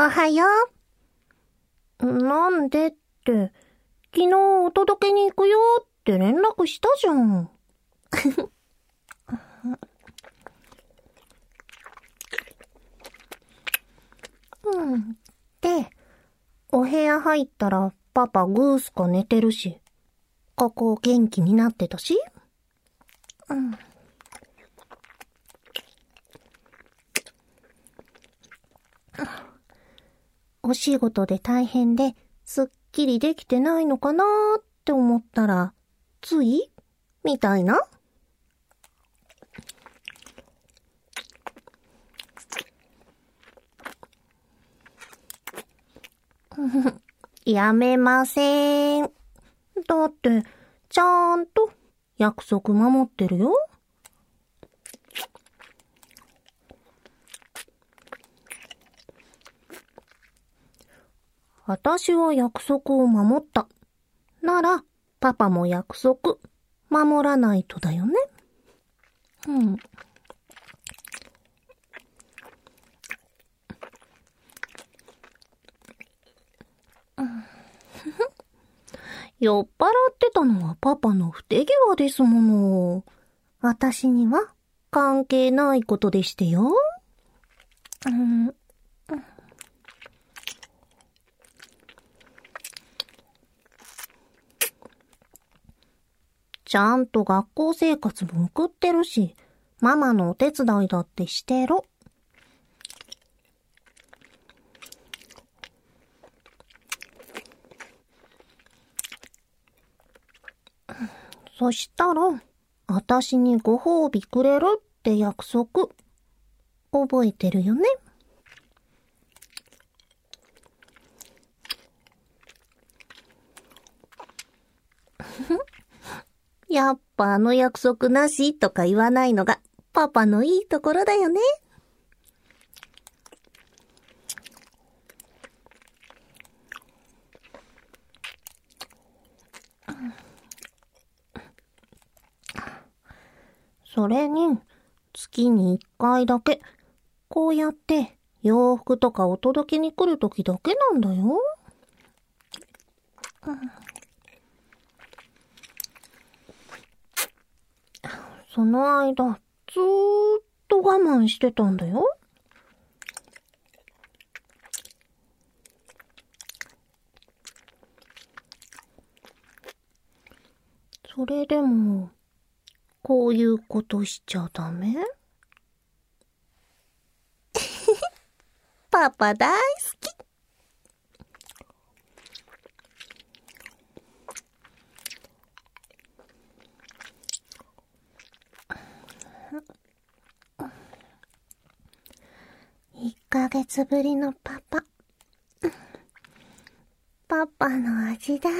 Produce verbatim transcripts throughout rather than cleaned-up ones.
おはよう。なんでって、昨日お届けに行くよって連絡したじゃん。うん。で、お部屋入ったらパパグースか寝てるし、ここ元気になってたし。うん。お仕事で大変ですっきりできてないのかなーって思ったら、ついみたいな。やめません。だって、ちゃんと約束守ってるよ。私は約束を守った。なら、パパも約束、守らないとだよね。うん。酔っ払ってたのはパパの不手際ですもの。私には関係ないことでしてよ。うん。ちゃんと学校生活も送ってるし、ママのお手伝いだってしてろ。そしたら、私にご褒美くれるって約束、覚えてるよね。やっぱあの約束なしとか言わないのがパパのいいところだよね。それに、月に一回だけ、こうやって洋服とかお届けに来るときだけなんだよ。その間、ずーっと我慢してたんだよ。それでも、こういうことしちゃダメ？パパ大好き。いっかげつぶりのパパ。パパの味だ。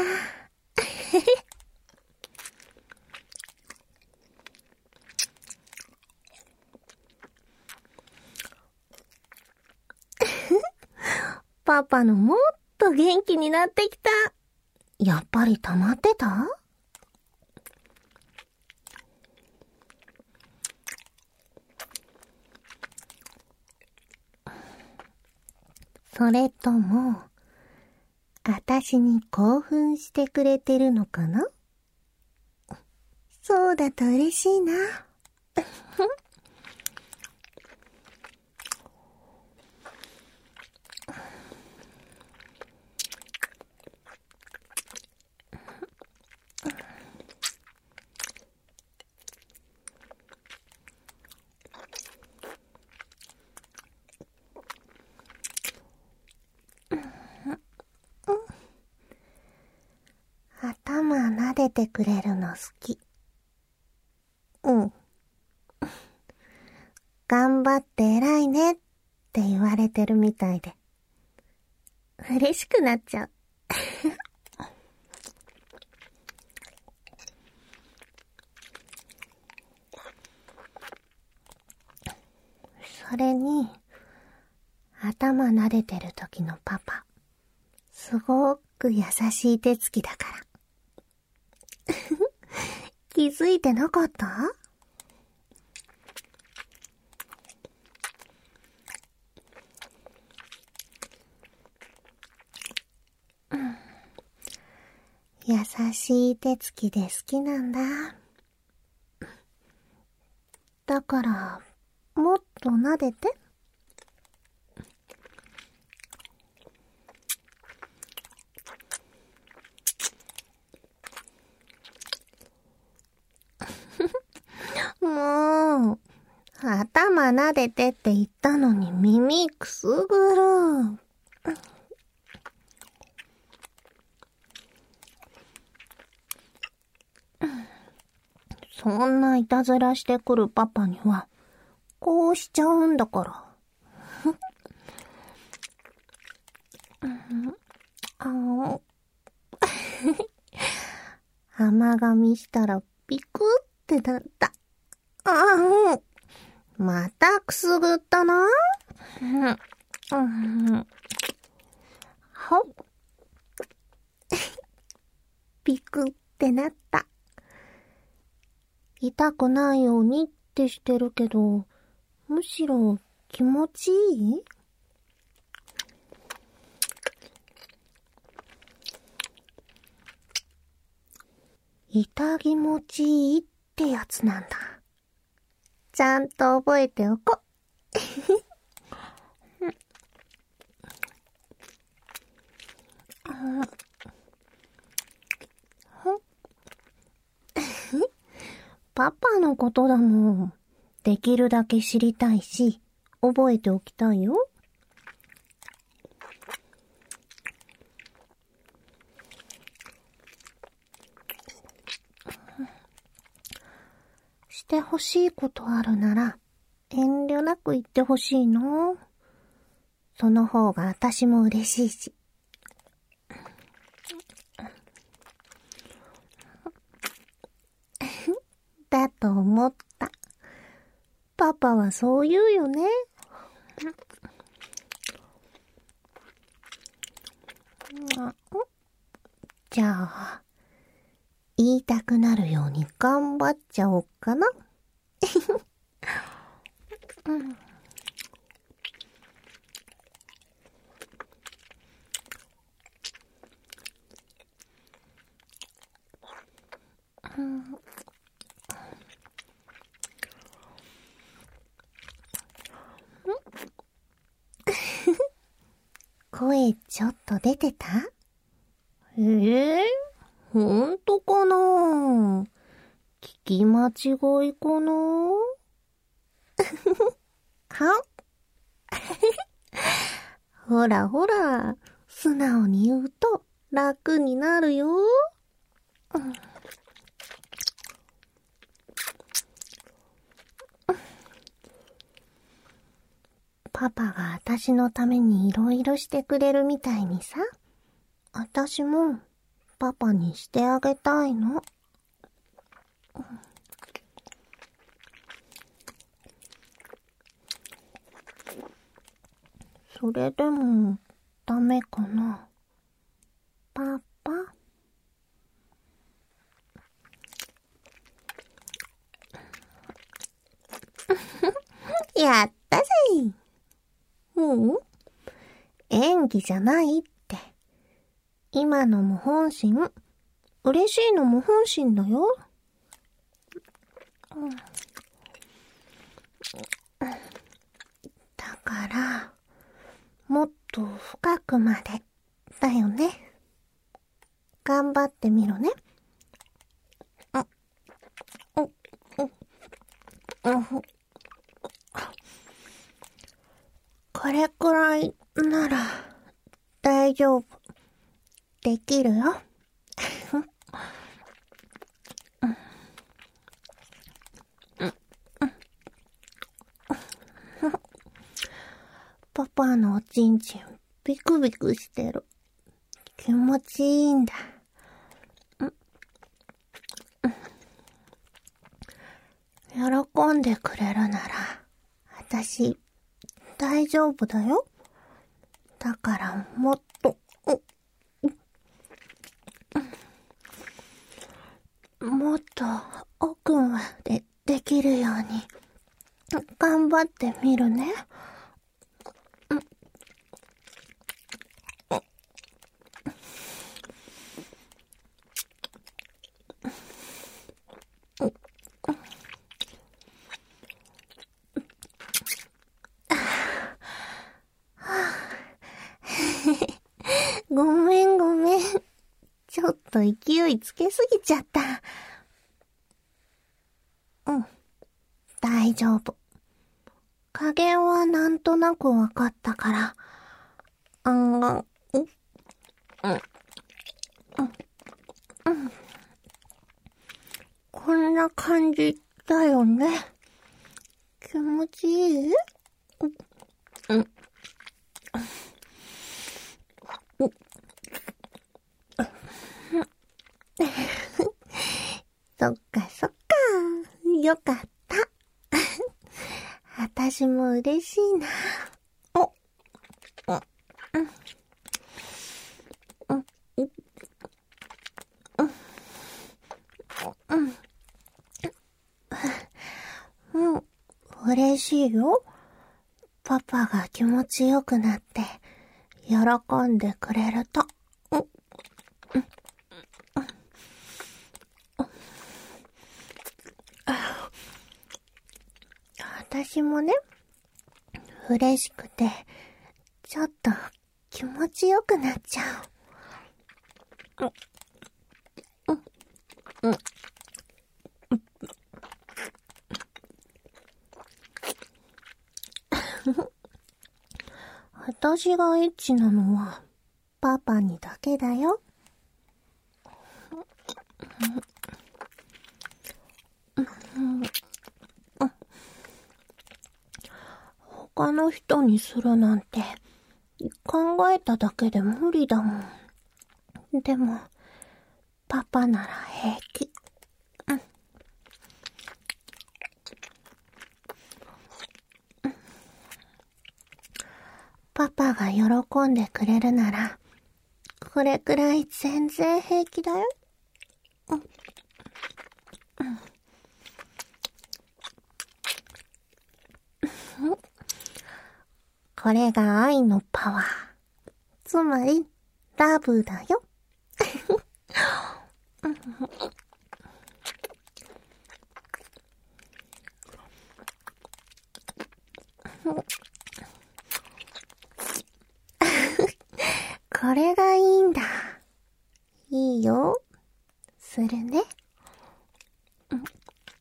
パパのもっと元気になってきた。やっぱり溜まってた？それとも、あたしに興奮してくれてるのかな？そうだと嬉しいな。頭撫でてくれるの好き。うん。頑張って偉いねって言われてるみたいで、嬉しくなっちゃう。それに、頭撫でてる時のパパ、すごく優しい手つきだから。気づいてなかった？ 優しい手つきで好きなんだ。だから、もっと撫でて。もう、頭撫でてって言ったのに耳くすぐる。そんないたずらしてくるパパには、こうしちゃうんだから。あ甘噛みしたらピクってなった。あまたくすぐったな。ほっ。ピクってなった。痛くないようにってしてるけど、むしろ気持ちいい？痛気持ちいいってやつなんだ。ちゃんと覚えておこう。パパのことだもん。できるだけ知りたいし、覚えておきたいよ。してほしいことあるなら、遠慮なく言ってほしいの。その方が私も嬉しいし。だと思った。パパはそう言うよね。じゃあ、言いたくなるように頑張っちゃおうかな。うんうん声ちょっと出てた？ええー、ほんとかな？聞き間違いかな？はほらほら、素直に言うと楽になるよ。うんパパが私のためにいろいろしてくれるみたいにさ、私もパパにしてあげたいの。それでもダメかな。パパやったぜ。うん？演技じゃないって。今のも本心。嬉しいのも本心だよ。うん、だから、もっと深くまでだよね。頑張ってみろね。あ、う、う、う、これくらいなら大丈夫。できるよ。パパのおちんちんビクビクしてる。気持ちいいんだ。喜んでくれるなら、私、大丈夫だよ。だからもっと、もっと奥までできるように、頑張ってみるね。 ごめんごめん。ちょっと勢いつけすぎちゃった。うん。大丈夫。加減はなんとなくわかったから。あんが、ん、うん、うん、うん。こんな感じだよね。気持ちいい？うん、うん。そっかそっか。よかった。私も嬉しいな。お、うん、うん、うん、うん、うん、うん、嬉しいよ。パパが気持ちよくなって、喜んでくれると。うん、うん、私もね、嬉しくて、ちょっと気持ちよくなっちゃう。うん、うん、うん。私がエッチなのは、パパにだけだよ。他の人にするなんて、考えただけで無理だもん。でも、パパなら平気。うん。パパが喜んでくれるなら、これくらい全然平気だよ。うん。うん。これが愛のパワー。つまり、ラブだよ。これがいいんだ。いいよ。するね。うん。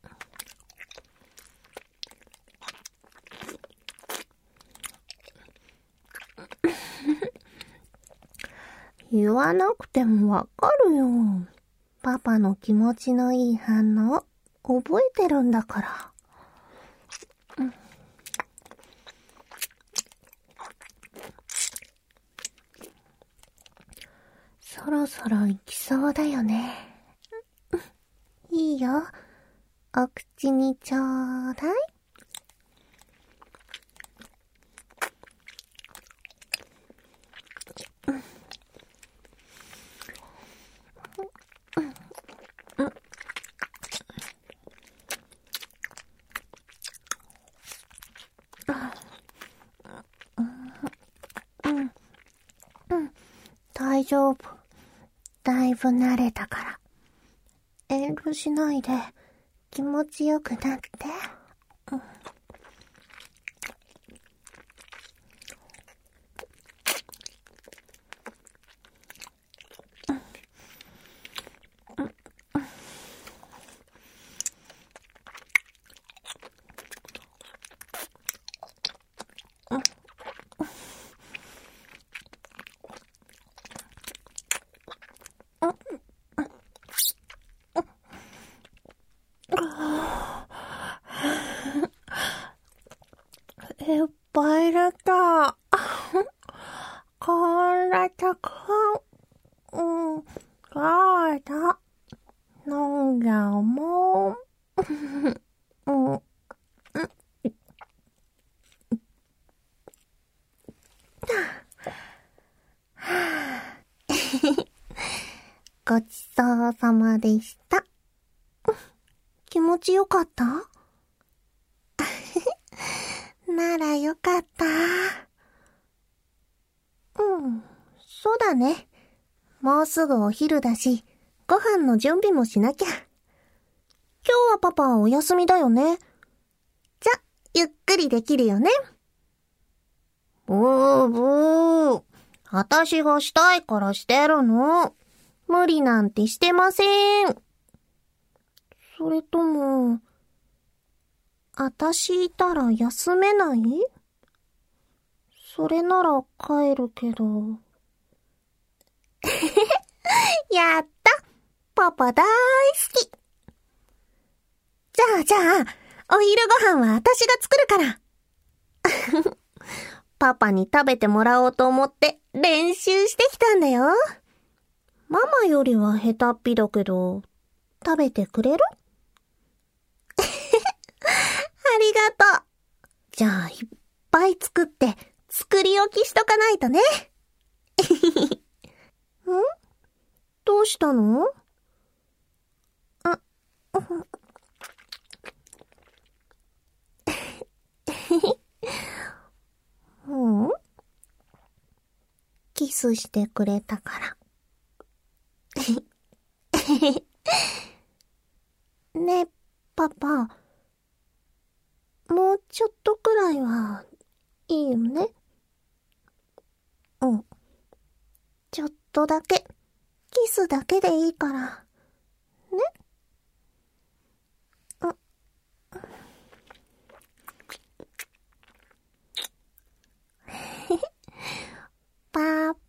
言わなくてもわかるよ。パパの気持ちのいい反応、覚えてるんだから。うん。そろそろ行きそうだよね。いいよ。お口にちょうだい。大丈夫。だいぶ慣れたから。遠慮しないで気持ちよくなって。うん。いっぱい入れた。これたくさん、うん、ガーだ。飲んじゃうもん。うん。ごちそうさまでした。気持ちよかった？ならよかった。うん、そうだね。もうすぐお昼だし、ご飯の準備もしなきゃ。今日はパパお休みだよね。じゃ、ゆっくりできるよね。ブーブー。 あたしがしたいからしてるの。無理なんてしてません。それとも、あたしいたら休めない？それなら帰るけど。やった！パパ大好き！じゃあじゃあ、お昼ご飯はあたしが作るから。パパに食べてもらおうと思って練習してきたんだよ。ママよりは下手っぴだけど、食べてくれる？ありがとう。じゃあいっぱい作って作り置きしとかないとね。ん？どうしたの？あ、うん？キスしてくれたから。ねえ、パパ。もうちょっとくらいはいいよね。うん。ちょっとだけ、キスだけでいいから。ね？あ、パ